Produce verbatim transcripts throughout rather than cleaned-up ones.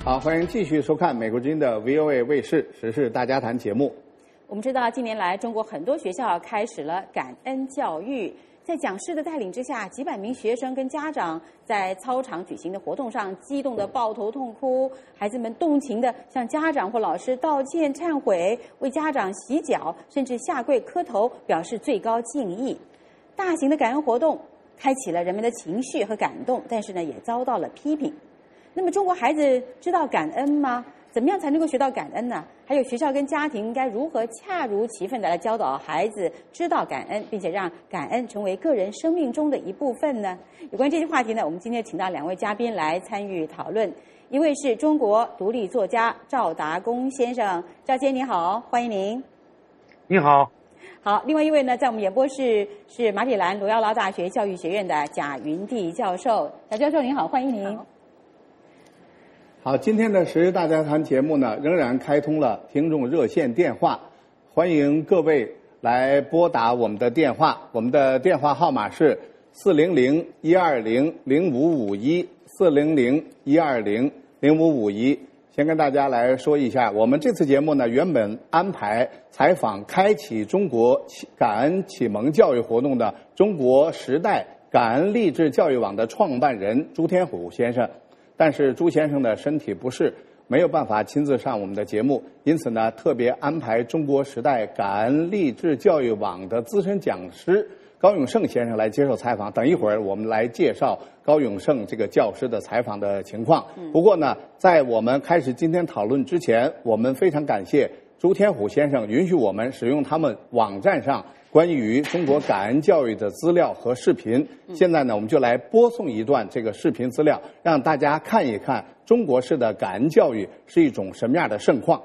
好，欢迎继续收看美国之音的 V O A 卫视时事大家谈节目。 我们知道，近年来中国很多学校开始了感恩教育，在讲师的带领之下，几百名学生跟家长在操场举行的活动上，激动的抱头痛哭，孩子们动情的向家长或老师道歉忏悔，为家长洗脚，甚至下跪磕头，表示最高敬意。大型的感恩活动开启了人们的情绪和感动，但是呢，也遭到了批评。那么，中国孩子知道感恩吗？怎么样才能够学到感恩呢？还有学校跟家庭应该如何恰如其分地来教导孩子知道感恩，并且让感恩成为个人生命中的一部分呢？有关这些话题呢，我们今天请到两位嘉宾来参与讨论。一位是中国独立作家赵达公先生，赵先生你好，欢迎您。 你好。 好，另外一位呢，在我们演播室是马里兰罗耀拉大学教育学院的贾云娣教授。贾教授您好，欢迎您。 好，今天的时事大家谈节目呢，仍然开通了听众热线电话，欢迎各位来拨打我们的电话，我们的电话号码是四零零一二零零五五一四零零一二零零五五一。先跟大家来说一下，我们这次节目呢，原本安排采访开启中国感恩启蒙教育活动的中国时代感恩励志教育网的创办人朱天虎先生。但是朱先生的身体不适，没有办法亲自上我们的节目，因此呢，特别安排中国时代感恩励志教育网的资深讲师高永胜先生来接受采访。等一会儿我们来介绍高永胜这个教师的采访的情况。不过呢，在我们开始今天讨论之前，我们非常感谢朱天虎先生允许我们使用他们网站上关于中国感恩教育的资料和视频。现在呢，我们就来播送一段这个视频资料，让大家看一看中国式的感恩教育是一种什么样的盛况。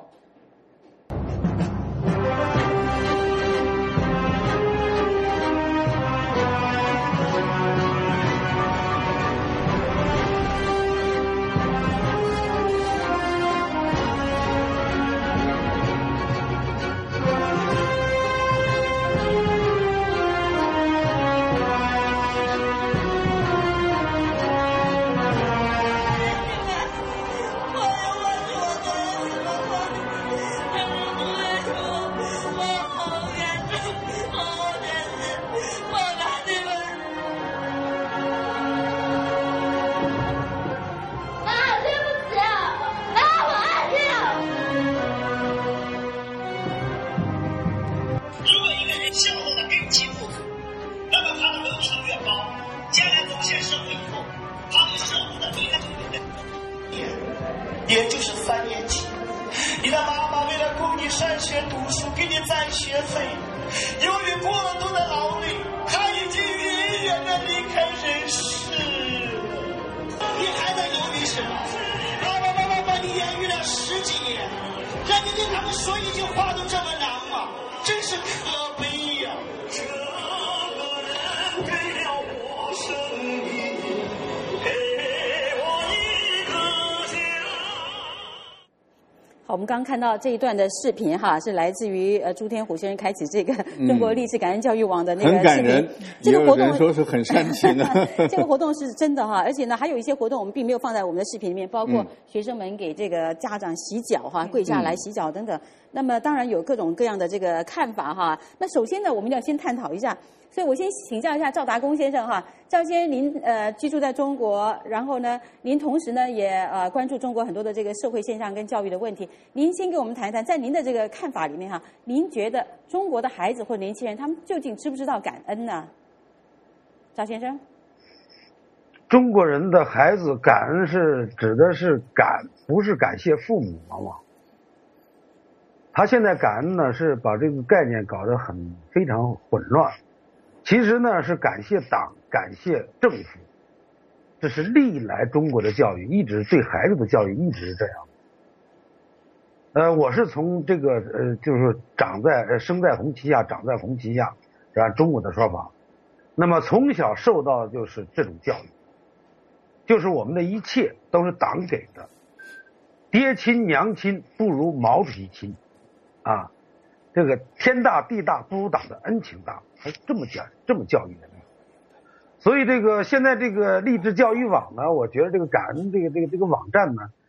也就是三年级，你的妈妈为了供你上学读书，给你攒学费，由于过度的劳累，她已经远远的离开人世了。你还在犹豫什么？爸爸妈妈把你养育了十几年，让你对他们说一句话都这么难吗？真是可悲呀！这个人给了我生命，给我一个家。 好，我们刚刚看到这一段的视频哈，是来自于呃朱天虎先生开启这个中国励志感恩教育网的那个视频。 很感人， 这个活动也有人说是很煽情啊。 这个活动是真的哈，而且呢，还有一些活动我们并没有放在我们的视频里面，包括学生们给这个家长洗脚哈，跪下来洗脚等等。那么当然有各种各样的这个看法哈。那首先呢，我们要先探讨一下。所以我先请教一下赵达公先生哈，赵先生您呃居住在中国，然后呢，您同时呢也呃关注中国很多的这个社会现象跟教育的问题。您先给我们谈一谈，在您的这个看法里面哈，您觉得中国的孩子或年轻人他们究竟知不知道感恩呢？赵先生， 中国人的孩子感恩是指的是感，不是感谢父母，往往他现在感恩呢是把这个概念搞得很非常混乱。其实呢是感谢党，感谢政府，这是历来中国的教育一直对孩子的教育一直是这样。呃，我是从这个呃，就是长在呃生在红旗下，长在红旗下，是按中国的说法。那么从小受到的就是这种教育，就是我们的一切都是党给的，爹亲娘亲不如毛主席亲，啊。这个天大地大不如党的恩情大，还这么讲这么教育的。所以这个现在这个励志教育网呢，我觉得这个感恩这个这个这个网站呢，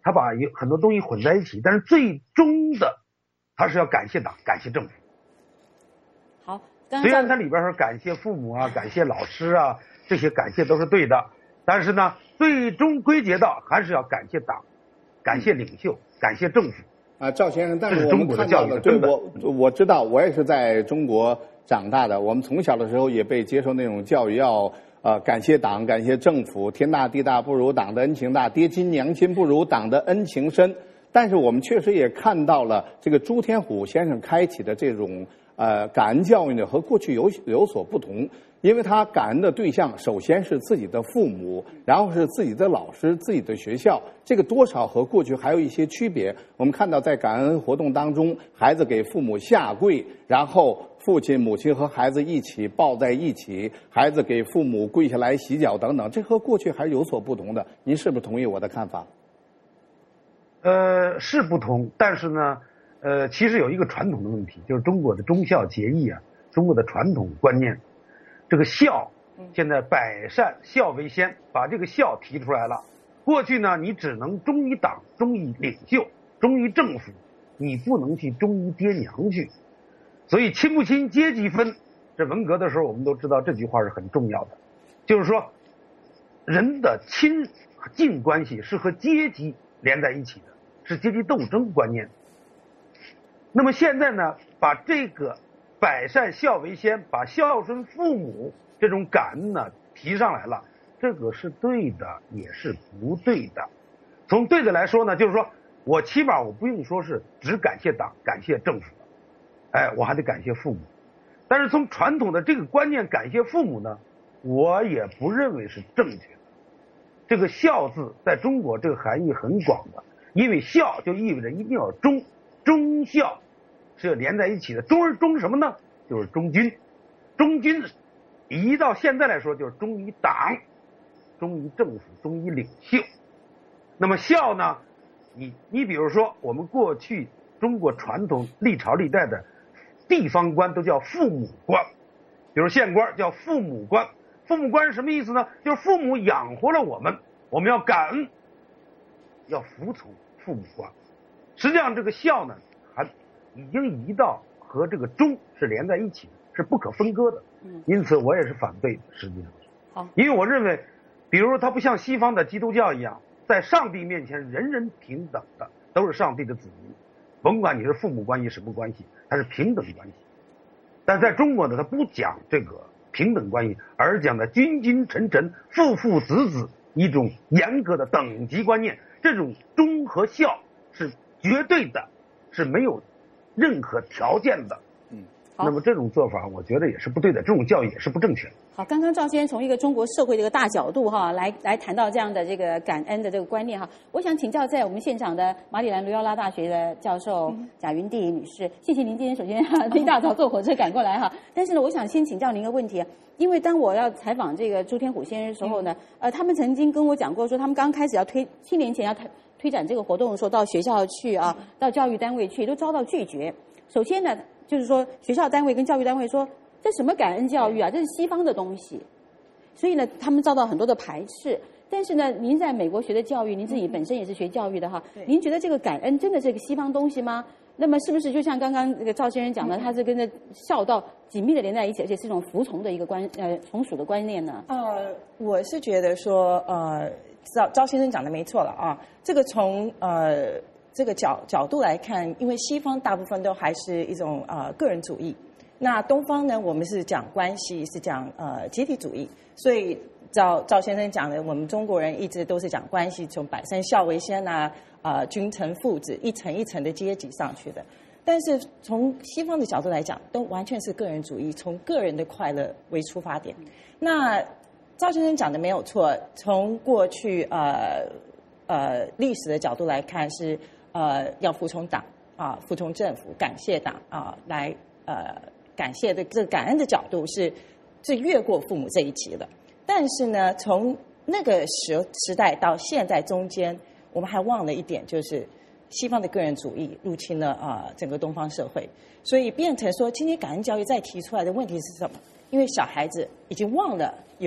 他把有很多东西混在一起，但是最终的他是要感谢党，感谢政府。 好，刚刚虽然它里边说感谢父母啊，感谢老师啊，这些感谢都是对的，但是呢，最终归结到还是要感谢党，感谢领袖，感谢政府。 啊，赵先生，但是我们这是中国的看到的，对教育的根本我我知道，我也是在中国长大的，我们从小的时候也被接受那种教育，要呃感谢党，感谢政府，天大地大不如党的恩情大，爹亲娘亲不如党的恩情深。但是我们确实也看到了这个朱天虎先生开启的这种呃感恩教育呢，和过去有有所不同。因为他感恩的对象首先是自己的父母，然后是自己的老师、自己的学校，这个多少和过去还有一些区别。我们看到在感恩活动当中，孩子给父母下跪，然后父亲、母亲和孩子一起抱在一起，孩子给父母跪下来洗脚等等，这和过去还是有所不同的。您是不是同意我的看法？ 呃，是不同，但是呢，呃，其实有一个传统的问题，就是中国的忠孝节义啊，中国的传统观念。这个孝，现在百善孝为先，把这个孝提出来了。过去呢，你只能忠于党、忠于领袖、忠于政府，你不能去忠于爹娘去。所以亲不亲阶级分，这文革的时候我们都知道这句话是很重要的，就是说人的亲近关系是和阶级连在一起的，是阶级斗争观念。那么现在呢，把这个百善孝为先，把孝顺父母这种感恩呢提上来了，这个是对的，也是不对的。从对的来说呢，就是说我起码我不用说是只感谢党、感谢政府，哎，我还得感谢父母。但是从传统的这个观念，感谢父母呢，我也不认为是正确的。这个孝字在中国这个含义很广的，因为孝就意味着一定要忠，忠孝是要连在一起的。忠是忠什么呢？就是忠君。忠君一到现在来说就是忠于党，忠于政府，忠于领袖。那么孝呢，你你比如说我们过去中国传统历朝历代的地方官都叫父母官，比如县官叫父母官。父母官是什么意思呢？就是父母养活了我们，我们要感恩，要服从父母官。实际上这个孝呢还已经移到和这个忠是连在一起的，是不可分割的。因此我也是反对的，实际上好， 因为我认为比如它不像西方的基督教一样，在上帝面前人人平等的，都是上帝的子民，甭管你是父母关系什么关系，它是平等关系。但在中国呢，它不讲这个平等关系，而讲的君君臣臣、父父子子，一种严格的等级观念。这种忠和孝是绝对的，是没有任何条件的。 嗯， 那么这种做法我觉得也是不对的，这种教育也是不正确的。 好，刚刚赵先生从一个中国社会的一个大角度哈，来来谈到这样的这个感恩的这个观念哈，我想请教在我们现场的马里兰卢耀拉大学的教授贾云娣女士，谢谢您今天首先一大早坐火车赶过来哈。但是呢，我想先请教您一个问题，因为当我要采访这个朱天虎先生的时候呢，呃，他们曾经跟我讲过说，他们刚开始要推七年前要推推展这个活动的时候，到学校去啊，到教育单位去，都遭到拒绝。首先呢，就是说学校单位跟教育单位说，这什么感恩教育啊，这是西方的东西。所以呢，他们遭到很多的排斥。但是呢，您在美国学的教育，您自己本身也是学教育的哈，您觉得这个感恩真的是个西方东西吗？那么是不是就像刚刚这个赵先生讲的，它是跟着孝道紧密的连在一起，而且是一种服从的一个观呃从属的观念呢？ 呃，我是觉得说，呃，赵赵先生讲的没错了啊。这个从呃这个角角度来看，因为西方大部分都还是一种呃个人主义。那东方呢，我们是讲关系，是讲呃集体主义，所以赵赵先生讲的，我们中国人一直都是讲关系，从百善孝为先啊，呃君臣父子一层一层的阶级上去的。但是从西方的角度来讲，都完全是个人主义，从个人的快乐为出发点。那赵先生讲的没有错，从过去呃呃历史的角度来看，是呃要服从党啊，服从政府，感谢党啊，来呃。感谢的这个感恩的角度是是越过父母这一级的，但是呢，从那个时时代到现在中间，我们还忘了一点，就是西方的个人主义入侵了啊、呃、整个东方社会，所以变成说，今天感恩教育再提出来的问题是什么？因为小孩子已经忘了有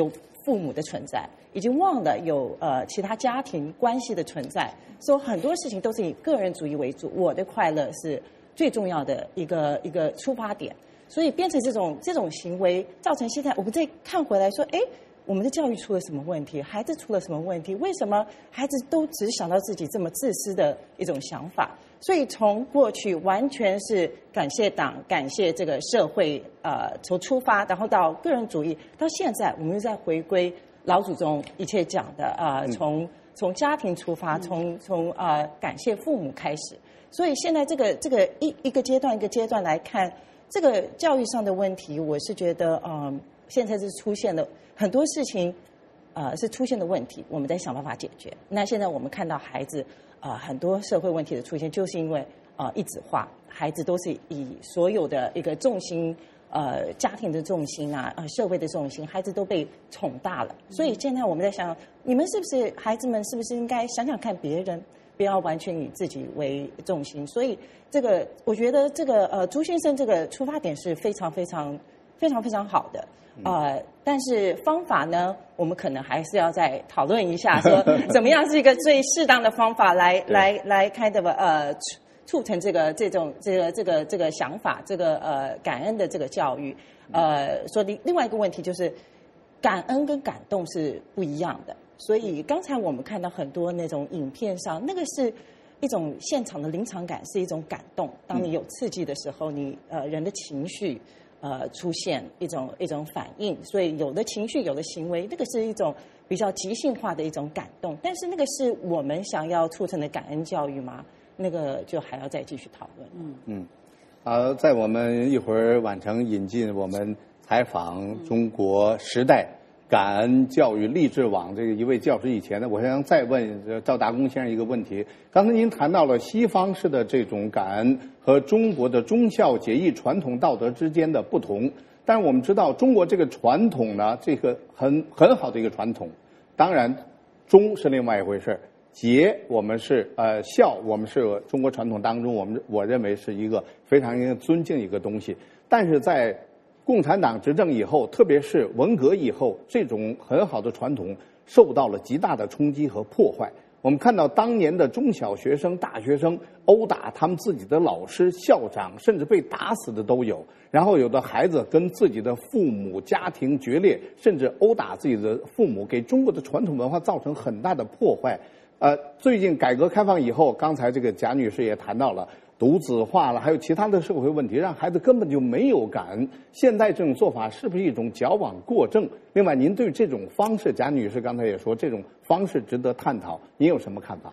父母的存在，已经忘了有呃其他家庭关系的存在，所以很多事情都是以个人主义为主，我的快乐是最重要的一个一个出发点，所以变成这种这种行为，造成现在我们再看回来说，哎，我们的教育出了什么问题？孩子出了什么问题？为什么孩子都只想到自己这么自私的一种想法？所以从过去完全是感谢党、感谢这个社会，呃，从出发，然后到个人主义，到现在我们又在回归老祖宗一切讲的，呃，从从家庭出发，从从呃感谢父母开始。所以现在这个这个一一个阶段一个阶段来看，这个教育上的问题，我是觉得，嗯、呃，现在是出现了很多事情，呃，是出现的问题，我们在想办法解决。那现在我们看到孩子。啊、呃，很多社会问题的出现，就是因为啊、呃、一子化，孩子都是以所有的一个重心，呃，家庭的重心啊，呃，社会的重心，孩子都被宠大了。所以现在我们在想，你们是不是孩子们是不是应该想想看别人，不要完全以自己为重心？所以这个，我觉得这个呃，朱先生这个出发点是非常非常非常非常好的。呃，但是方法呢，我们可能还是要再讨论一下，说怎么样是一个最适当的方法来来来开的呃促促成这个这种这个这个这个想法，这个呃感恩的这个教育。呃，说另另外一个问题就是，感恩跟感动是不一样的。所以刚才我们看到很多那种影片上，那个是一种现场的临场感，是一种感动。当你有刺激的时候，你呃人的情绪。呃，出现一种一种反应，所以有的情绪，有的行为，那个是一种比较即兴化的一种感动。但是那个是我们想要促成的感恩教育吗？那个就还要再继续讨论。嗯嗯，好，在我们一会儿完成引进我们采访中国时代感恩教育励志网这个一位教师以前呢，我想再问赵达公先生一个问题。刚才您谈到了西方式的这种感恩和中国的忠孝节义传统道德之间的不同，但是我们知道中国这个传统呢，这个很很好的一个传统，当然忠是另外一回事，节我们是呃孝我们是中国传统当中我们我认为是一个非常应该尊敬一个东西，但是在共产党执政以后，特别是文革以后，这种很好的传统受到了极大的冲击和破坏。我们看到当年的中小学生、大学生殴打他们自己的老师、校长，甚至被打死的都有。然后有的孩子跟自己的父母家庭决裂，甚至殴打自己的父母，给中国的传统文化造成很大的破坏。呃，最近改革开放以后，刚才这个贾女士也谈到了独子化了，还有其他的社会问题，让孩子根本就没有感恩。现在这种做法是不是一种矫枉过正？另外，您对这种方式，贾女士刚才也说，这种方式值得探讨，您有什么看法？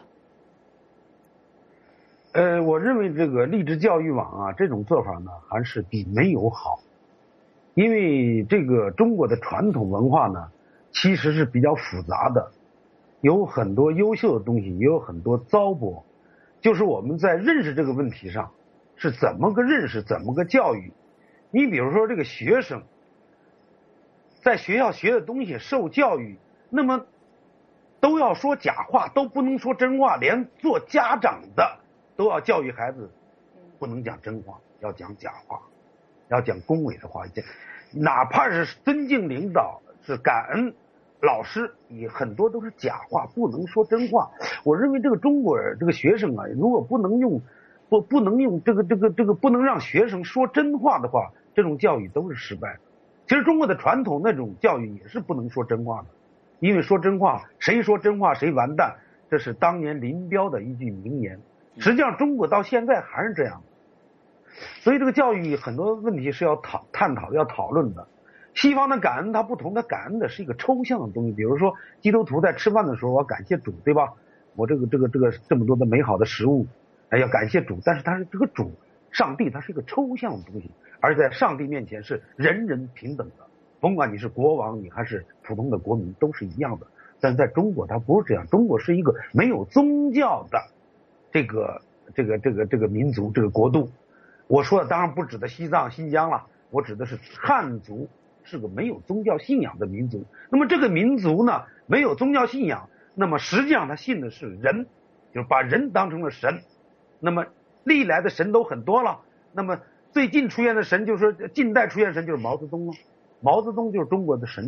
呃，我认为这个励志教育网啊，这种做法呢，还是比没有好，因为这个中国的传统文化呢，其实是比较复杂的，有很多优秀的东西，也有很多糟粕。就是我们在认识这个问题上是怎么个认识，怎么个教育。你比如说这个学生在学校学的东西受教育，那么都要说假话，都不能说真话，连做家长的都要教育孩子不能讲真话，要讲假话，要讲恭维的话，哪怕是尊敬领导，是感恩老师，也很多都是假话，不能说真话。我认为这个中国人这个学生啊，如果不能用不不能用这个这个这个不能让学生说真话的话，这种教育都是失败的。其实中国的传统那种教育也是不能说真话的，因为说真话，谁说真话谁完蛋，这是当年林彪的一句名言。实际上中国到现在还是这样，所以这个教育很多问题是要讨探讨要讨论的。西方的感恩它不同，它感恩的是一个抽象的东西，比如说基督徒在吃饭的时候，我要感谢主，对吧？我这个这个这个这么多的美好的食物，哎，要感谢主，但是它是这个主上帝，它是一个抽象的东西，而在上帝面前是人人平等的，甭管你是国王，你还是普通的国民，都是一样的。但是在中国它不是这样，中国是一个没有宗教的这个这个这个这个民族，这个国度。我说的当然不指的西藏新疆了，我指的是汉族是个没有宗教信仰的民族。那么这个民族呢，没有宗教信仰，那么实际上他信的是人，就是把人当成了神。那么历来的神都很多了，那么最近出现的神就是说近代出现的神就是毛泽东了，毛泽东就是中国的神了。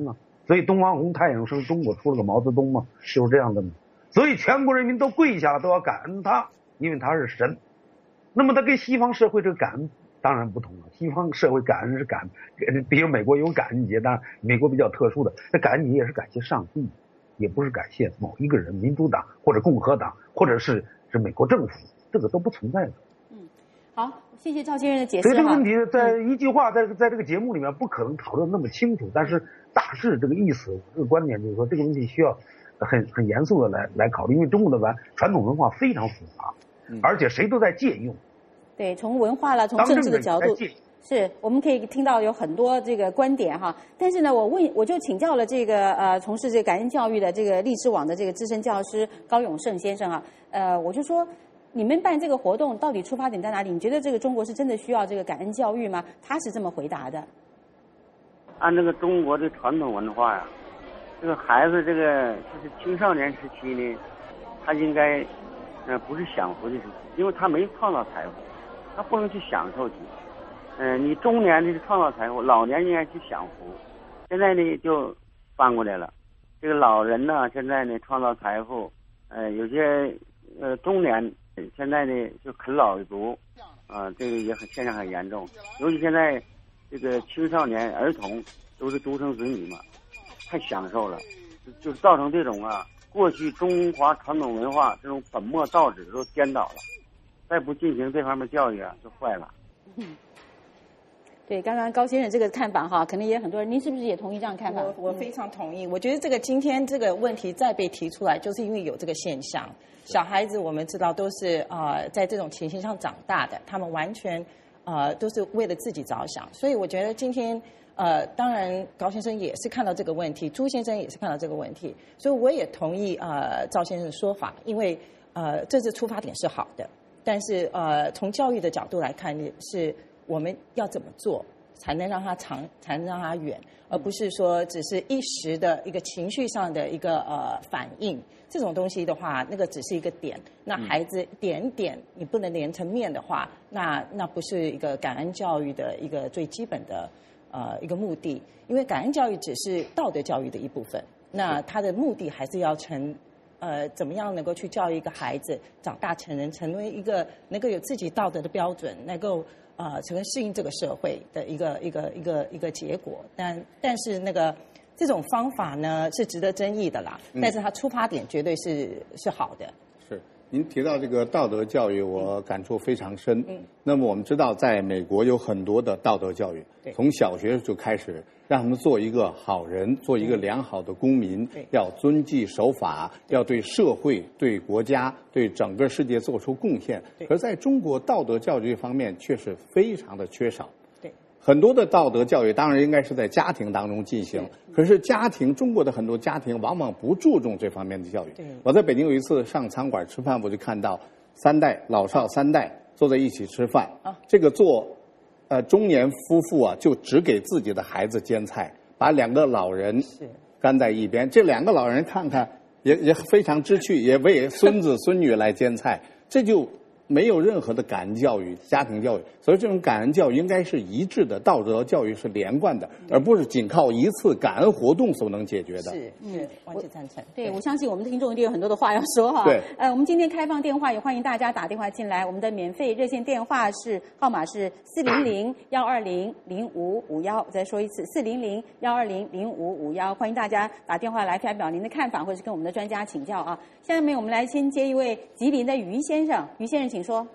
所以东方红太阳升，中国出了个毛泽东嘛，就是这样的嘛。所以全国人民都跪下了，都要感恩他，因为他是神。那么他跟西方社会这个感恩当然不同了，西方社会感恩是感，比如美国有感恩节，当然美国比较特殊的，这感恩节也是感谢上帝，也不是感谢某一个人，民主党或者共和党，或者是是美国政府，这个都不存在的。 嗯，好，谢谢赵先生的解释。 所以这个问题在一句话，在在这个节目里面不可能讨论那么清楚，但是大致这个意思，这个观点就是说，这个问题需要很很严肃的来来考虑，因为中国的文传统文化非常复杂，而且谁都在借用。 对，从文化了，从政治的角度，是我们可以听到有很多这个观点哈。但是呢，我问，我就请教了这个呃，从事这个感恩教育的这个荔枝网的这个资深教师高永胜先生啊，呃，我就说，你们办这个活动到底出发点在哪里？你觉得这个中国是真的需要这个感恩教育吗？他是这么回答的。 按这个中国的传统文化呀、啊，这个孩子这个就是青少年时期呢，他应该呃不是享福的时期，因为他没创造财富。他不能去享受去，嗯、呃，你中年的创造财富，老年应该去享福。现在呢就翻过来了，这个老人呢现在呢创造财富，呃，有些呃中年现在呢就啃老族，啊、呃，这个也很现象很严重。尤其现在这个青少年儿童都是独生子女嘛，太享受了，就就是造成这种啊，过去中华传统文化这种本末倒置都颠倒了。再不进行这方面教育啊，就坏了。 嗯，对，刚刚高先生这个看法哈，可能也很多人，您是不是也同意这样看法？ 我我非常同意。我觉得这个今天这个问题再被提出来，就是因为有这个现象。小孩子我们知道都是呃在这种情形上长大的，他们完全呃都是为了自己着想。所以我觉得今天呃，当然高先生也是看到这个问题，朱先生也是看到这个问题，所以我也同意呃赵先生的说法，因为呃这次出发点是好的。但是呃，从教育的角度来看，是我们要怎么做才能让它长，才能让它远，而不是说只是一时的一个情绪上的一个呃反应。这种东西的话，那个只是一个点。那孩子点点你不能连成面的话，那那不是一个感恩教育的一个最基本的呃一个目的。因为感恩教育只是道德教育的一部分，那它的目的还是要成。呃，怎么样能够去教育一个孩子长大成人，成为一个能够有自己道德的标准，能够呃成为适应这个社会的一个一个一个一个结果。但但是那个这种方法呢是值得争议的啦，嗯、但是它出发点绝对是是好的。 是，您提到这个道德教育，我感触非常深。嗯，那么我们知道，在美国有很多的道德教育，从小学就开始。让他们做一个好人，做一个良好的公民，要遵纪守法，要对社会、对国家、对整个世界做出贡献。而在中国道德教育方面却是非常的缺少。 对， 很多的道德教育当然应该是在家庭当中进行，可是家庭中国的很多家庭往往不注重这方面的教育。我在北京有一次上餐馆吃饭，我就看到三代老少三代坐在一起吃饭，啊、这个做。呃，中年夫妇啊，就只给自己的孩子煎菜，把两个老人干在一边。这两个老人看看也也非常知趣，也为孙子孙女来煎菜，这就没有任何的感恩教育、家庭教育。所以这种感恩教育应该是一致的，道德教育是连贯的，而不是仅靠一次感恩活动所能解决的。 是，是，完全赞成。 对，我相信我们的听众一定有很多的话要说哈。 对， 呃，我们今天开放电话，也欢迎大家打电话进来。我们的免费热线电话是号码是四零零幺二零零五五幺，我再说一次，四零零幺二零零五五幺，欢迎大家打电话来发表您的看法，或者是跟我们的专家请教啊。下面我们来先接一位吉林的于先生，于先生请说。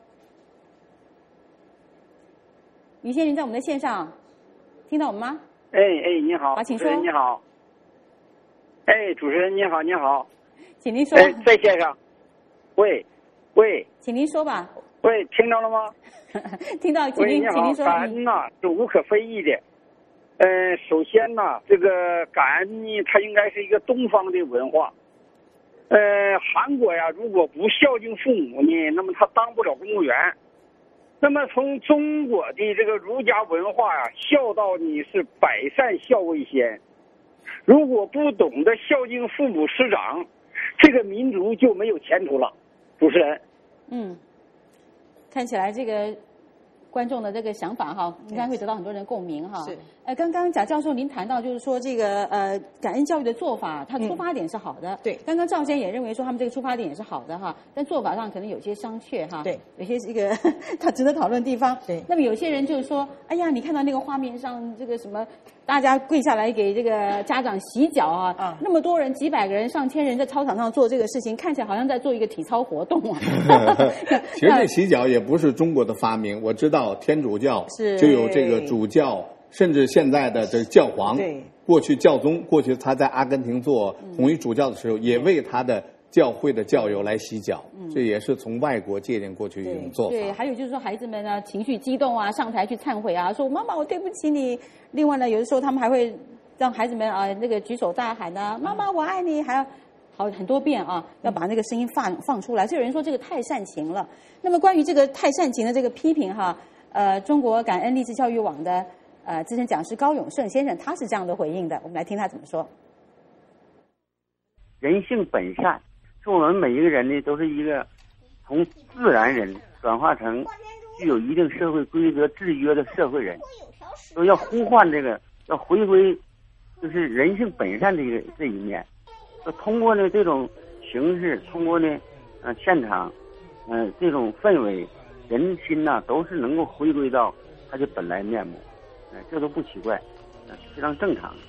于先生在我们的线上，听到我们吗？ 哎哎，你好， 啊，请说。 主持人你好。哎，主持人你好，你好。 请您说。 哎，在线上。喂，喂。 请您说吧。 喂，听到了吗？ 听到，请您，请您说。 感恩呐、是无可非议的。呃，首先呢，这个感恩呢，它应该是一个东方的文化。呃，韩国呀，如果不孝敬父母呢，那么他当不了公务员。那么从中国的这个儒家文化呀、啊，孝道呢是百善孝为先。如果不懂得孝敬父母师长，这个民族就没有前途了。主持人， 嗯，看起来这个观众的这个想法哈，应该会得到很多人共鸣哈。 是。 呃，刚刚贾教授您谈到就是说这个呃感恩教育的做法，它出发点是好的。 嗯、对。 刚刚赵先生也认为说他们这个出发点也是好的哈，但做法上可能有些商榷哈。 对。 有些这个他值得讨论的地方。 对。 那么有些人就是说，哎呀，你看到那个画面上这个什么，大家跪下来给这个家长洗脚啊，啊那么多人几百个人、上千人在操场上做这个事情，看起来好像在做一个体操活动啊。 其实这洗脚也不是中国的发明，我知道天主教就有这个主教。甚至现在的这个教皇， 对， 过去教宗，过去他在阿根廷做红衣主教的时候，嗯、也为他的教会的教友来洗脚，嗯、这也是从外国借鉴过去一种做法。 对，还有就是说孩子们呢情绪激动啊，上台去忏悔啊，说妈妈我对不起你。另外呢，有的时候他们还会让孩子们啊那个举手大喊啊，妈妈我爱你，还要好很多遍啊，要把那个声音放放出来。所以有人说这个太煽情了。那么关于这个太煽情的这个批评哈，呃，中国感恩励志教育网的。呃，资深讲师高永胜先生他是这样的回应的，我们来听他怎么说。 人性本善，是我们每一个人呢，都是一个从自然人转化成具有一定社会规则制约的社会人，都要呼唤这个，要回归，就是人性本善这个这一面。就通过呢这种形式，通过呢呃现场，嗯、呃、这种氛围，人心呐、啊、都是能够回归到它的本来面目。这都不奇怪，非常正常。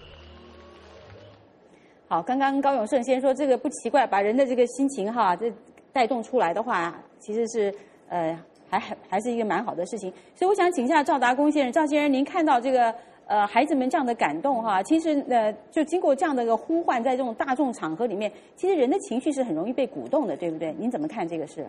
好，刚刚高永胜先说这个不奇怪，把人的这个心情哈，这带动出来的话，其实是呃还还还是一个蛮好的事情。所以我想请教赵达公先生，赵先生您看到这个呃孩子们这样的感动哈，其实呃就经过这样的一个呼唤，在这种大众场合里面，其实人的情绪是很容易被鼓动的，对不对？您怎么看这个事？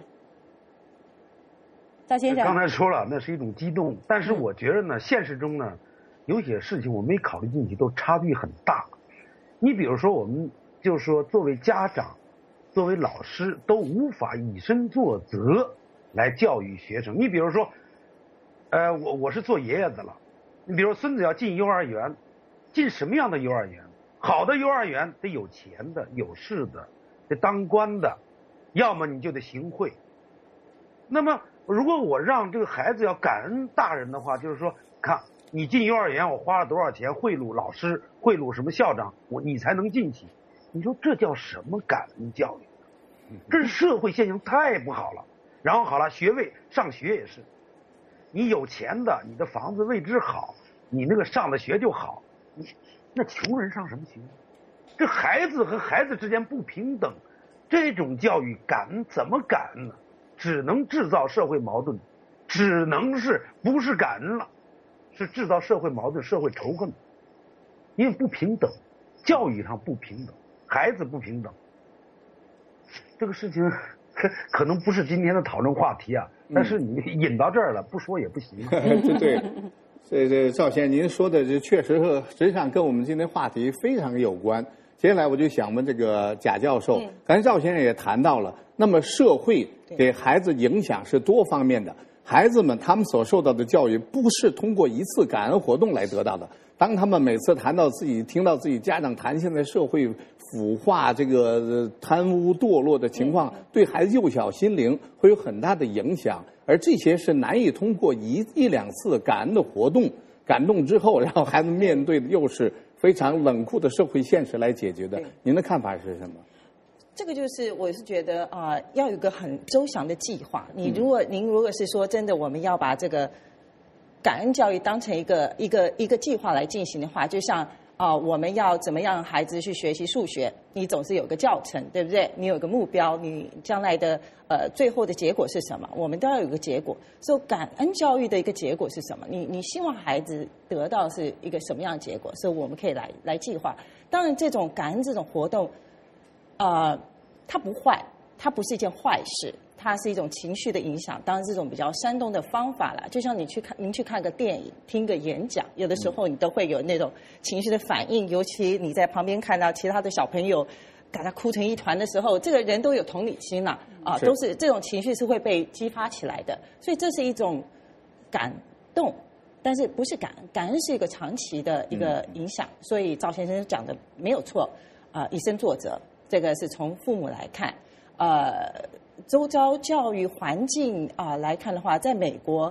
赵先生刚才说了，那是一种激动，但是我觉得呢，嗯、现实中呢，有些事情我没考虑进去，都差距很大。你比如说，我们就是说，作为家长，作为老师，都无法以身作则来教育学生。你比如说，呃，我我是做爷爷的了，你比如说孙子要进幼儿园，进什么样的幼儿园？好的幼儿园得有钱的、有势的，得当官的，要么你就得行贿。那么如果我让这个孩子要感恩大人的话，就是说，看你进幼儿园，我花了多少钱贿赂老师，贿赂什么校长，我你才能进去。你说这叫什么感恩教育？这是社会现象太不好了。然后好了，学位上学也是，你有钱的，你的房子位置好，你那个上的学就好。你那穷人上什么学？这孩子和孩子之间不平等，这种教育感怎么感恩呢？只能制造社会矛盾，只能是不是感恩了，是制造社会矛盾、社会仇恨。因为不平等，教育上不平等，孩子不平等，这个事情可能不是今天的讨论话题啊。但是你引到这儿了，不说也不行。 对对，这这赵先生您说的这确实是，实际上跟我们今天话题非常有关。接下来我就想问这个贾教授， 嗯、 刚才赵先生也谈到了，那么社会给孩子影响是多方面的。孩子们他们所受到的教育不是通过一次感恩活动来得到的。当他们每次谈到自己、听到自己家长谈现在社会腐化、这个贪污堕落的情况，对孩子幼小心灵会有很大的影响。而这些是难以通过一一两次感恩的活动感动之后，然后孩子面对的又是非常冷酷的社会现实来解决的。您的看法是什么？ 这个就是我是觉得啊、呃，要有一个很周详的计划。你如果、嗯、您如果是说真的，我们要把这个感恩教育当成一个一个一个计划来进行的话，就像啊、呃，我们要怎么样孩子去学习数学，你总是有个教程，对不对？你有个目标，你将来的呃最后的结果是什么？我们都要有个结果。所以感恩教育的一个结果是什么？你你希望孩子得到是一个什么样的结果？所以我们可以来来计划。当然，这种感恩这种活动。呃，它不坏，它不是一件坏事，它是一种情绪的影响。当然，这种比较煽动的方法啦，就像你去看，您去看个电影，听个演讲，有的时候你都会有那种情绪的反应。尤其你在旁边看到其他的小朋友，给他哭成一团的时候，这个人都有同理心啦，啊，都是这种情绪是会被激发起来的。所以这是一种感动，但是不是感恩，感恩是一个长期的一个影响。嗯、所以赵先生讲的没有错，啊、呃，以身作则。这个是从父母来看，呃，周遭教育环境啊、呃、来看的话，在美国，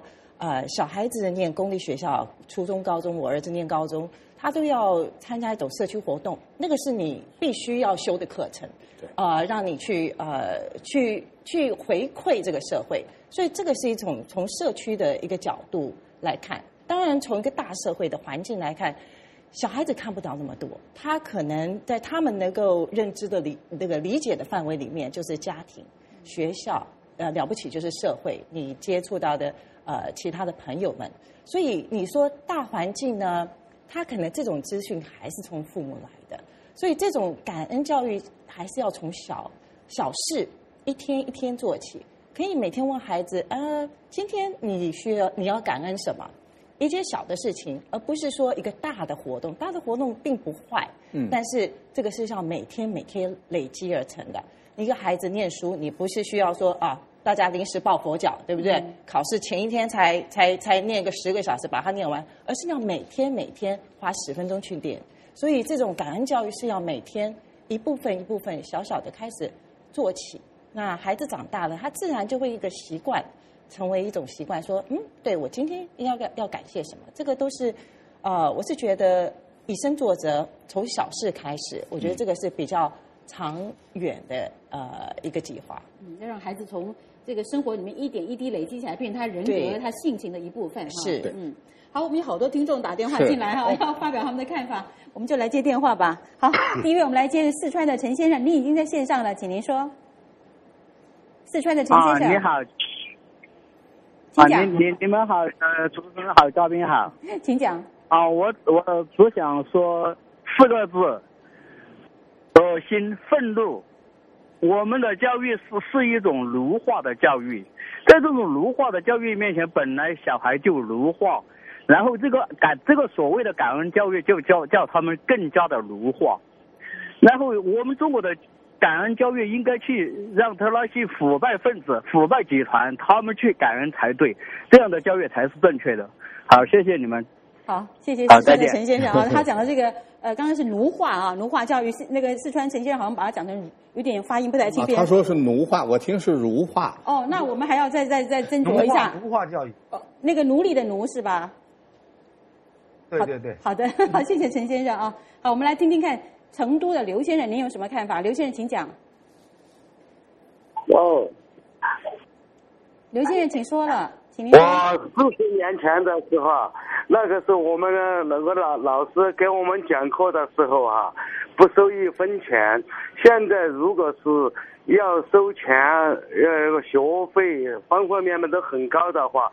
呃小孩子念公立学校，初中、高中，我儿子念高中，他都要参加一种社区活动，那个是你必须要修的课程，呃，让你去呃去去回馈这个社会，所以这个是一种从社区的一个角度来看。当然，从一个大社会的环境来看，小孩子看不到那么多，他可能在他们能够认知的理那个理解的范围里面，就是家庭、学校，呃，了不起就是社会，你接触到的呃其他的朋友们。所以你说大环境呢，他可能这种资讯还是从父母来的，所以这种感恩教育还是要从小小事一天一天做起。可以每天问孩子，呃，今天你需要你要感恩什么？一件小的事情，而不是说一个大的活动。大的活动并不坏，嗯，但是这个是要每天每天累积而成的。一个孩子念书，你不是需要说啊，大家临时抱佛脚，对不对？嗯、考试前一天才才才念个十个小时把它念完，而是要每天每天花十分钟去练。所以这种感恩教育是要每天一部分一部分小小的开始做起。那孩子长大了，他自然就会一个习惯。成为一种习惯，说嗯，对我今天要要感谢什么？这个都是，呃，我是觉得以身作则，从小事开始，我觉得这个是比较长远的呃一个计划。 嗯，要让孩子从这个生活里面一点一滴累积起来，变成他人格、他性情的一部分。 是， 嗯。好，我们有好多听众打电话进来哈，要发表他们的看法，我们就来接电话吧。好，第一位我们来接四川的陈先生，您已经在线上了，请您说。四川的陈先生， 啊，你好。 啊， 你你你们好，呃，主持人好，嘉宾好， 请讲。 啊，我我只想说四个字：恶心、愤怒。我们的教育是是一种奴化的教育，在这种奴化的教育面前，本来小孩就奴化，然后这个感这个所谓的感恩教育就叫叫他们更加的奴化，然后我们中国的。感恩教育应该去让他那些腐败分子、腐败集团，他们去感恩才对，这样的教育才是正确的。好，谢谢你们。 好，谢谢四川的陈先生啊，他讲的这个呃，刚刚是奴化啊，奴化教育是那个四川陈先生好像把它讲成有点发音不太清楚、 啊。他说是奴化，我听是儒化。 哦，那我们还要再再再斟酌一下。 奴化教育。 哦，那个奴隶的奴是吧？ 对对对。 好的，好，谢谢陈先生啊。好，我们来听听看。成都的刘先生，您有什么看法？刘先生，请讲。 哦， 刘先生，请说了，请您。 我四十年前的时候，那个时候我们那个老老师给我们讲课的时候啊，不收一分钱。现在如果是要收钱，呃，学费方方面面都很高的话。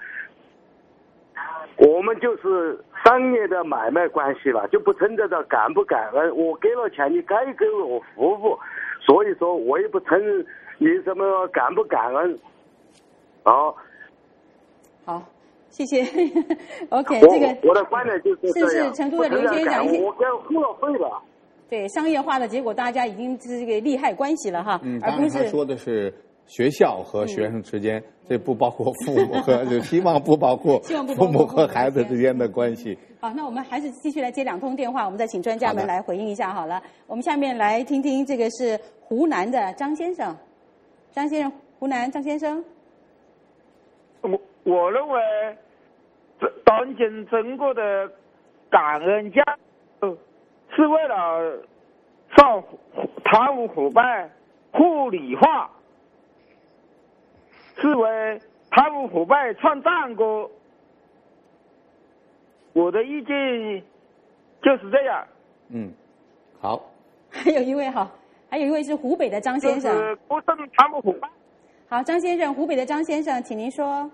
我们就是商业的买卖关系了，就不存在着感不感恩。我给了钱，你该给我服务，所以说我也不承认你什么感不感恩。好， 好，谢谢。OK， 这个我的观点就是这样。 是是，成都的刘先生， 我给付了费了。 对，商业化的结果，大家已经是这个利害关系了哈， 嗯， 而不是他说的是。学校和学生之间，嗯、这不包括父母和，就希望不包括父母和孩子之间的关系。 好，那我们还是继续来接两通电话，我们再请专家们来回应一下好了。我们下面来听听这个是湖南的张先生，张先生，湖南张先生。 我我认为，当今中国的感恩教育是为了上贪污腐败、互理化。是为贪污腐败创战歌，我的意见就是这样。 嗯，好。 还有一位好，还有一位是湖北的张先生。 就是不正贪污腐败。 好，张先生，湖北的张先生，请您说。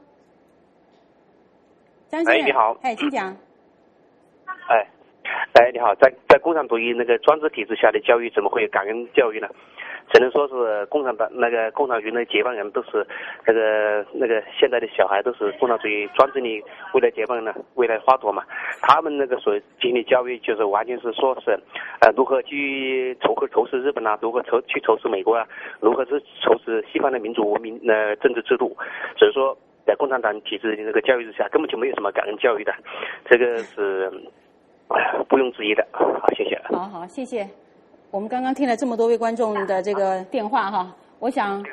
张先生， 哎，你好。 哎，请讲。 哎，哎，你好，在在共产主义那个专制体制下的教育，怎么会有感恩教育呢？只能说是共产党那个共产主义的解放人都是那个那个现在的小孩都是共产主义专制的未来解放人的未来花朵嘛，他们那个所进行的教育就是完全是说是呃如何去仇恨仇视日本啊，如何仇去仇视美国啊，如何是仇视西方的民主文明呃政治制度，所以说在共产党体制的那个教育之下根本就没有什么感恩教育的，这个是不庸置疑的。好，谢谢。 好好，谢谢。我们刚刚听了这么多位观众的这个电话哈，我想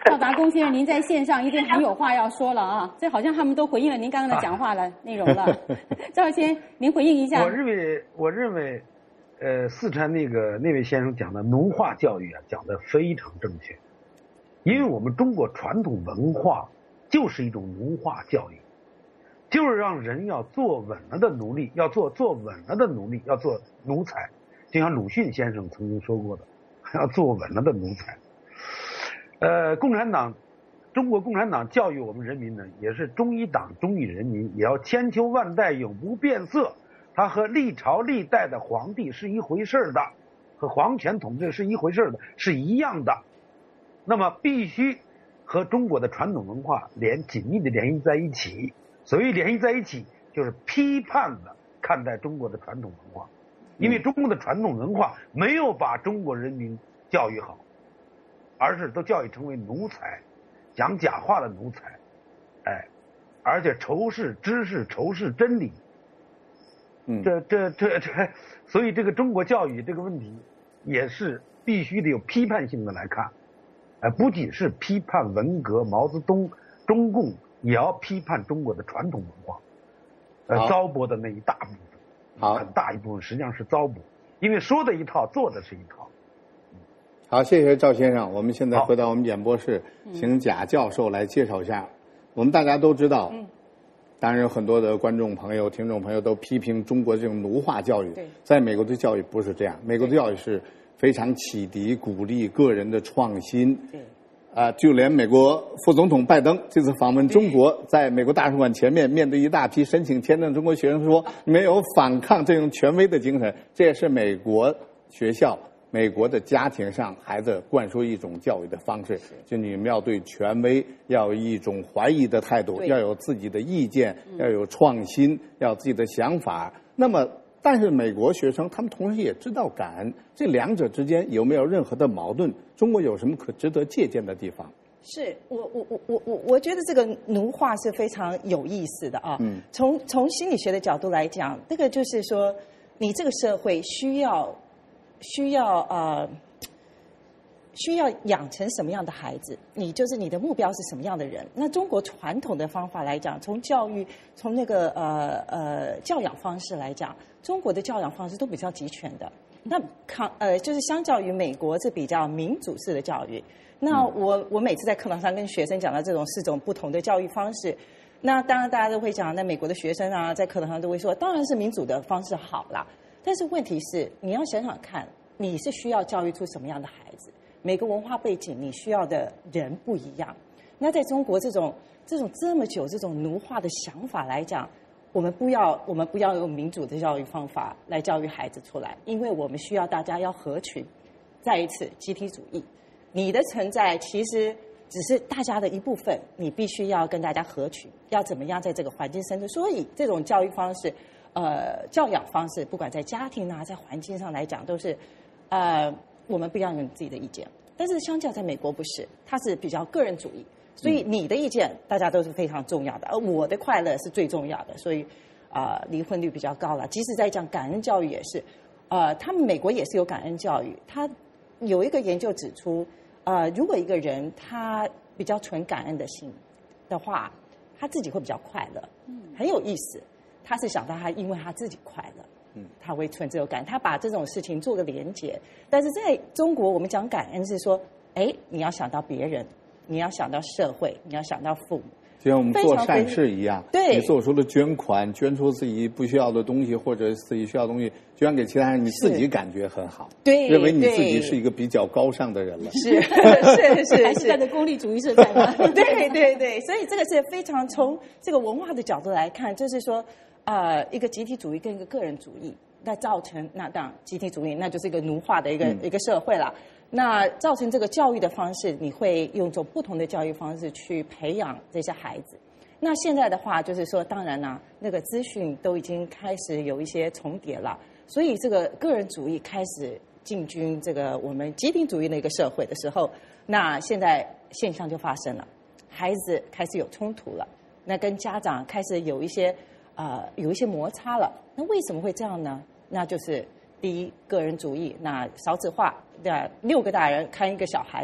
赵达公先生，您在线上一定很有话要说了啊！这好像他们都回应了您刚刚的讲话的内容了。赵先，您回应一下。 我认为，我认为，呃，四川那个那位先生讲的奴化教育啊，讲的非常正确，因为我们中国传统文化就是一种奴化教育，就是让人要做稳了的奴隶，要做做稳了的奴隶，要做奴才，就像鲁迅先生曾经说过的，要做稳了的奴才。呃，共产党，中国共产党教育我们人民呢，也是忠于党、忠于人民，也要千秋万代永不变色。它和历朝历代的皇帝是一回事的，和皇权统治是一回事的，是一样的。那么必须和中国的传统文化联紧密的联系在一起。所谓联系在一起，就是批判的看待中国的传统文化，因为中国的传统文化没有把中国人民教育好。而是都教育成为奴才，讲假话的奴才，哎，而且仇视知识，仇视真理。 嗯， 这这这这，所以这个中国教育这个问题也是必须得有批判性的来看，哎，不仅是批判文革、毛泽东、中共，也要批判中国的传统文化，呃，糟粕的那一大部分， 好， 很大一部分实际上是糟粕，因为说的一套，做的是一套。 好，谢谢赵先生。我们现在回到我们演播室，请贾教授来介绍一下。我们大家都知道，嗯，当然有很多的观众朋友、听众朋友都批评中国这种奴化教育。在美国的教育不是这样，美国的教育是非常启迪、鼓励个人的创新。对，啊、呃，就连美国副总统拜登这次访问中国，在美国大使馆前面，面对一大批申请签证中国学生说，没有反抗这种权威的精神，这也是美国学校。美国的家庭上，孩子灌输一种教育的方式，就你们要对权威要有一种怀疑的态度，要有自己的意见，嗯、要有创新，要有自己的想法。那么，但是美国学生他们同时也知道感恩，这两者之间有没有任何的矛盾？中国有什么可值得借鉴的地方？ 是我我我我我我觉得这个奴化是非常有意思的啊。嗯，从从心理学的角度来讲，这个就是说，你这个社会需要。需要呃，需要养成什么样的孩子？你就是你的目标是什么样的人？那中国传统的方法来讲，从教育，从那个呃呃教养方式来讲，中国的教养方式都比较集权的。那抗呃就是相较于美国是比较民主式的教育。那我我每次在课堂上跟学生讲到这种四种不同的教育方式，那当然大家都会讲，那美国的学生啊，在课堂上都会说，当然是民主的方式好啦。但是问题是，你要想想看，你是需要教育出什么样的孩子？每个文化背景，你需要的人不一样。那在中国这种这种这么久这种奴化的想法来讲，我们不要我们不要用民主的教育方法来教育孩子出来，因为我们需要大家要合群。再一次，集体主义，你的存在其实只是大家的一部分，你必须要跟大家合群，要怎么样在这个环境生存。所以这种教育方式。呃，教养方式，不管在家庭啊，在环境上来讲，都是，呃，我们不要有自己的意见。但是相较在美国不是，它是比较个人主义，所以你的意见大家都是非常重要的，而我的快乐是最重要的，所以啊、呃，离婚率比较高了。即使在讲感恩教育也是，呃，他们美国也是有感恩教育，他有一个研究指出，呃，如果一个人他比较纯感恩的心的话，他自己会比较快乐，嗯，很有意思。他是想到他因为他自己快乐，嗯，他会存这种感，他把这种事情做个连结。但是在中国，我们讲感恩是说，哎，你要想到别人，你要想到社会，你要想到父母， 就像我们做善事一样， 对， 你做出了捐款，捐出自己不需要的东西或者自己需要的东西，捐给其他人，你自己感觉很好， 对， 认为你自己是一个比较高尚的人了， 是是是， 还是带着功利主义色彩吗？ 对对对，所以这个是非常从这个文化的角度来看，就是说。呃，一个集体主义跟一个个人主义，那造成那当然集体主义那就是一个奴化的一个、嗯、一个社会了。那造成这个教育的方式，你会用种不同的教育方式去培养这些孩子。那现在的话，就是说，当然啦，那个资讯都已经开始有一些重叠了，所以这个个人主义开始进军这个我们集体主义的一个社会的时候，那现在现象就发生了，孩子开始有冲突了，那跟家长开始有一些。呃，有一些摩擦了，那为什么会这样呢？那就是第一，个人主义，那少子化，对吧？六个大人看一个小孩子，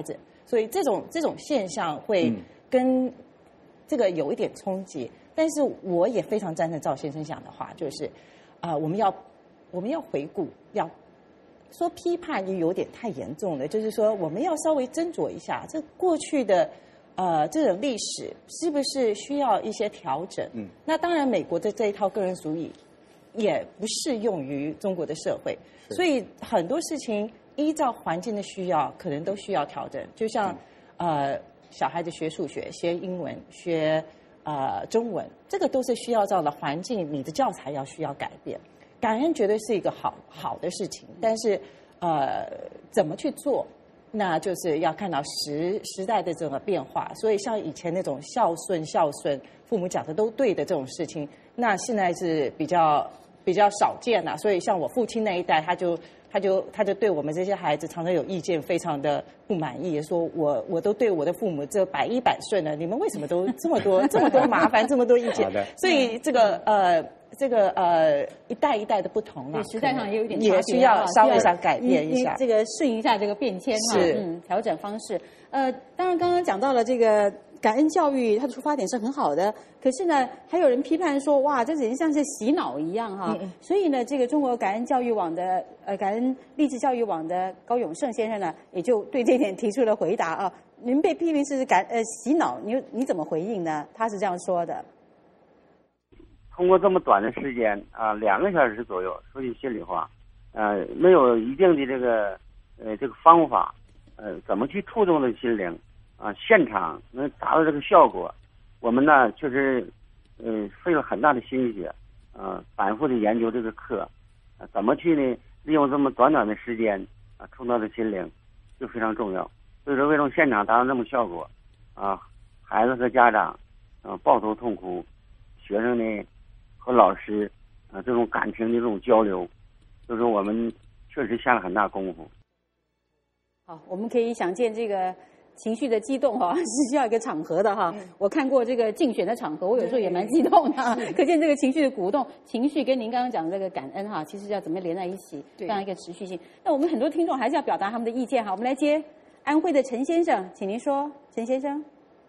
所以这种这种现象会跟这个有一点冲击。但是我也非常赞成赵先生讲的话，就是啊、呃，我们要我们要回顾，要说批判也有点太严重了，就是说我们要稍微斟酌一下，这过去的呃这种历史是不是需要一些调整？嗯，那当然，美国的这一套个人主义也不适用于中国的社会，所以很多事情依照环境的需要，可能都需要调整。就像、嗯、呃小孩子学数学、学英文、学呃中文，这个都是需要照的环境，你的教材要需要改变。感恩绝对是一个好好的事情，但是呃怎么去做，那就是要看到时时代的这个变化。所以像以前那种孝顺孝顺，父母讲的都对的这种事情，那现在是比较比较少见了。所以像我父亲那一代，他就他就他就对我们这些孩子常常有意见，非常的不满意，说我我都对我的父母这百依百顺了，你们为什么都这么多这么多麻烦，这么多意见？所以这个呃。这个呃一代一代的不同啊， 时代上也有一点也需要稍微想改变一下， 这个适应一下这个变迁哈， 是嗯，调整方式。呃，当然刚刚讲到了这个感恩教育，它的出发点是很好的，可是呢，还有人批判说，哇，这简直像是洗脑一样哈。嗯、所以呢，这个中国感恩教育网的呃感恩励志教育网的高永胜先生呢，也就对这点提出了回答啊。您被批评是感呃洗脑，你你怎么回应呢？他是这样说的。 通过这么短的时间啊，两个小时左右，说句心里话，呃，没有一定的这个呃这个方法，呃，怎么去触动的心灵啊，现场能达到这个效果，我们呢确实呃费了很大的心血，啊，反复的研究这个课，啊，怎么去呢？利用这么短短的时间啊，触动的心灵就非常重要。所以说，为了现场达到这么效果，啊，孩子和家长啊抱头痛哭，学生呢。和老师啊，这种感情的这种交流，就是我们确实下了很大功夫。 好，我们可以想见这个情绪的激动哈，是需要一个场合的哈。嗯、我看过这个竞选的场合，我有时候也蛮激动的，可见这个情绪的鼓动，情绪跟您刚刚讲的这个感恩哈，其实要怎么连在一起，这样一个持续性。那我们很多听众还是要表达他们的意见哈。我们来接安徽的陈先生，请您说，陈先生。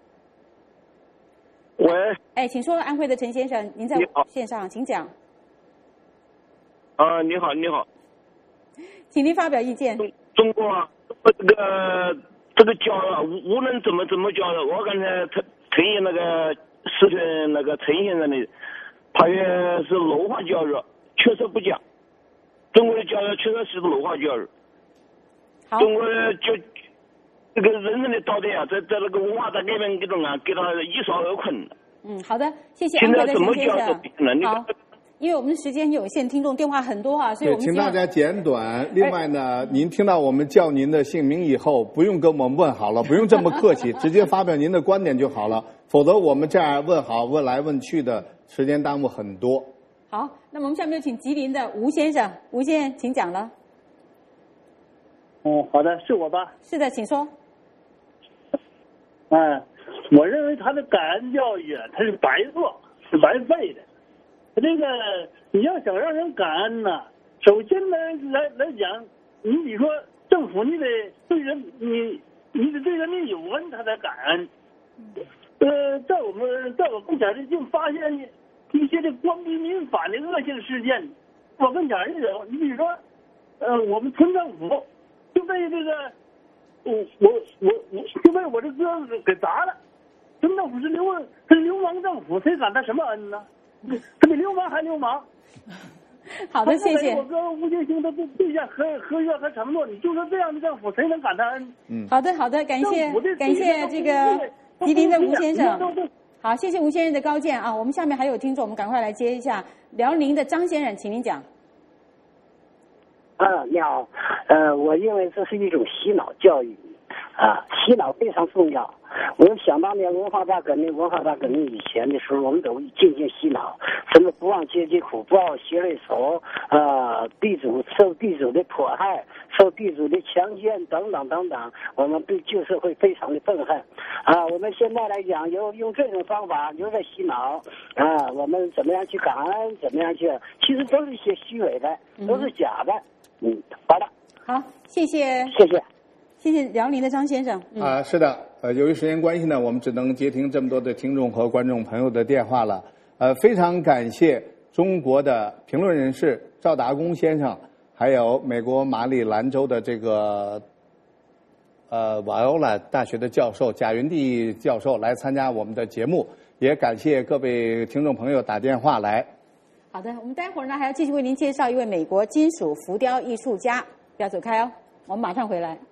喂， 哎，请说，安徽的陈先生，您在线上，请讲。 啊，你好，你好， 请您发表意见。 中中国这个这个教啊，无无论怎么怎么教的，我刚才陈陈毅那个视频那个陈先生的，他也是弱化教育，确实不讲。中国的教育确实是弱化教育。 好。 中国的就。这个人人的道德啊，在在那个文化在里面给他啊，给他一扫而空。 嗯，好的，谢谢安徽的陈先生。好，因为我们时间有限，听众电话很多啊，所以我们请大家简短。另外呢，您听到我们叫您的姓名以后，不用跟我们问好了，不用这么客气，直接发表您的观点就好了。否则我们这样问好问来问去的，时间耽误很多。 好，那么我们下面有请吉林的吴先生，吴先生请讲了。 哦，好的，是我吧？ 是的，请说。 嗯，我认为他的感恩教育啊，他是白做，是白费的。这个你要想让人感恩呢，首先呢来来讲，你比如说政府，你得对人，你你得对人民有恩，他才感恩。呃，在我们在我共产党境发现一些这官逼民反的恶性事件，我跟你讲一种，你比如说，呃，我们村政府就被这个。我我我我就被我这哥给砸了，村政府是流是流氓政府，谁感他什么恩呢？他比流氓还流氓。 好的，谢谢。 我哥吴杰兴他对下合合约和承诺，你就说这样的政府，谁能感他恩？ 嗯，好的好的，感谢感谢这个吉林的吴先生。好，谢谢吴先生的高见啊！我们下面还有听众，我们赶快来接一下辽宁的张先生，请您讲。 啊，你好，呃，我认为这是一种洗脑教育，啊，洗脑非常重要。我想当年文化大革命，文化大革命以前的时候，我们都进行洗脑，什么不忘阶级苦，不忘血泪仇，啊，地主受地主的迫害，受地主的强奸等等等等，我们对旧社会非常的愤恨，啊，我们现在来讲，有用这种方法，又在洗脑，啊，我们怎么样去感恩，怎么样去，其实都是一些虚伪的，都是假的。嗯，好的。 好，谢谢。 谢谢。 谢谢辽宁的张先生。 啊、嗯呃，是的，呃，由于时间关系呢，我们只能接听这么多的听众和观众朋友的电话了。呃，非常感谢中国的评论人士赵达公先生，还有美国马里兰州的这个呃瓦欧拉大学的教授贾云地教授来参加我们的节目，也感谢各位听众朋友打电话来。 好的，我们待会儿呢还要继续为您介绍一位美国金属浮雕艺术家，不要走开哦，我们马上回来。